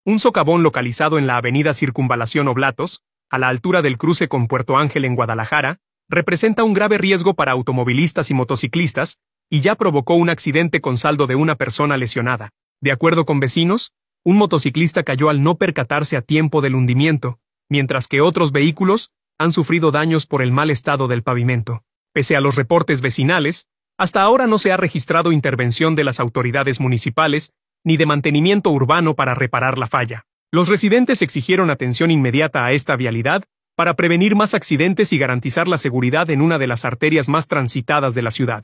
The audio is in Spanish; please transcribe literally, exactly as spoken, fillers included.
Un socavón localizado en la avenida Circunvalación Oblatos, a la altura del cruce con Puerto Ángel en Guadalajara, representa un grave riesgo para automovilistas y motociclistas, y ya provocó un accidente con saldo de una persona lesionada. De acuerdo con vecinos, un motociclista cayó al no percatarse a tiempo del hundimiento, mientras que otros vehículos han sufrido daños por el mal estado del pavimento. Pese a los reportes vecinales, hasta ahora no se ha registrado intervención de las autoridades municipales ni de mantenimiento urbano para reparar la falla. Los residentes exigieron atención inmediata a esta vialidad para prevenir más accidentes y garantizar la seguridad en una de las arterias más transitadas de la ciudad.